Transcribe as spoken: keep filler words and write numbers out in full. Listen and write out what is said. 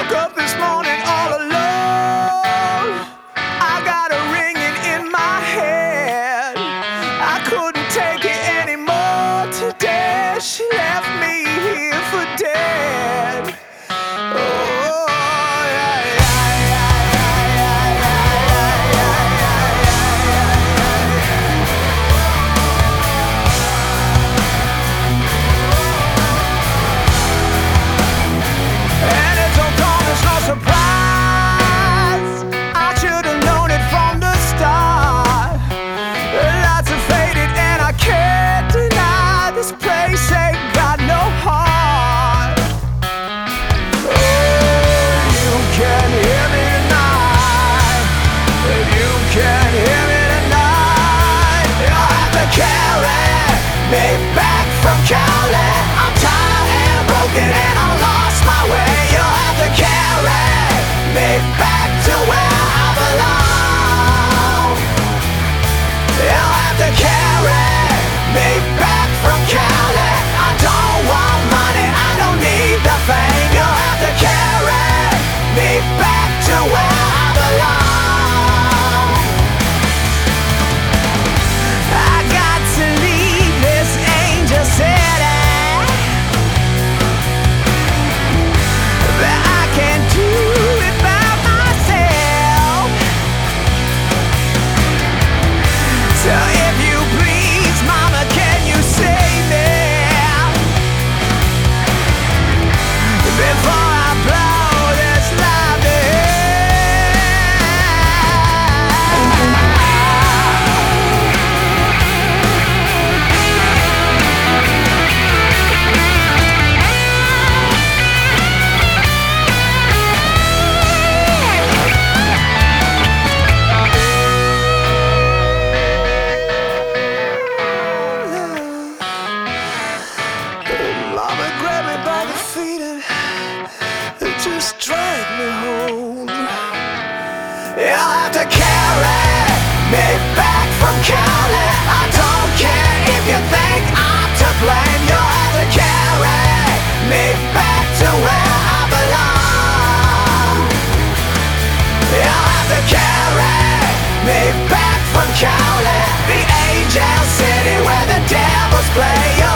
woke up this morning all alone. I got a ringing in my head. I couldn't take it anymore today. She left me here for dead. Oh, yeah, yeah, yeah, yeah, yeah, yeah, yeah, yeah. And it don't come as no surprise. I should have known it from the start. The lights are faded and I can't deny this place ain't got no heart. Oh, you can hear me tonight. You can hear me tonight. You'll have to carry me back from Cali. I'm tired and broken and I lost my way. You'll have to carry me back to where I belong. You'll have to carry me back from Cali. I don't want money, I don't need the fame. You'll have to carry me back to where I belong. I got to leave this angel city, but I can't do it by myself. So if you please, mama, can you save me before I blow this life to Mama grabbed me by the feet and and just dragged me home. You'll have to carry me back from Cali. I don't care if you think I'm to blame. You'll have to carry me back to where I belong. You'll have to carry me back from Cali, the angel city where the devils play.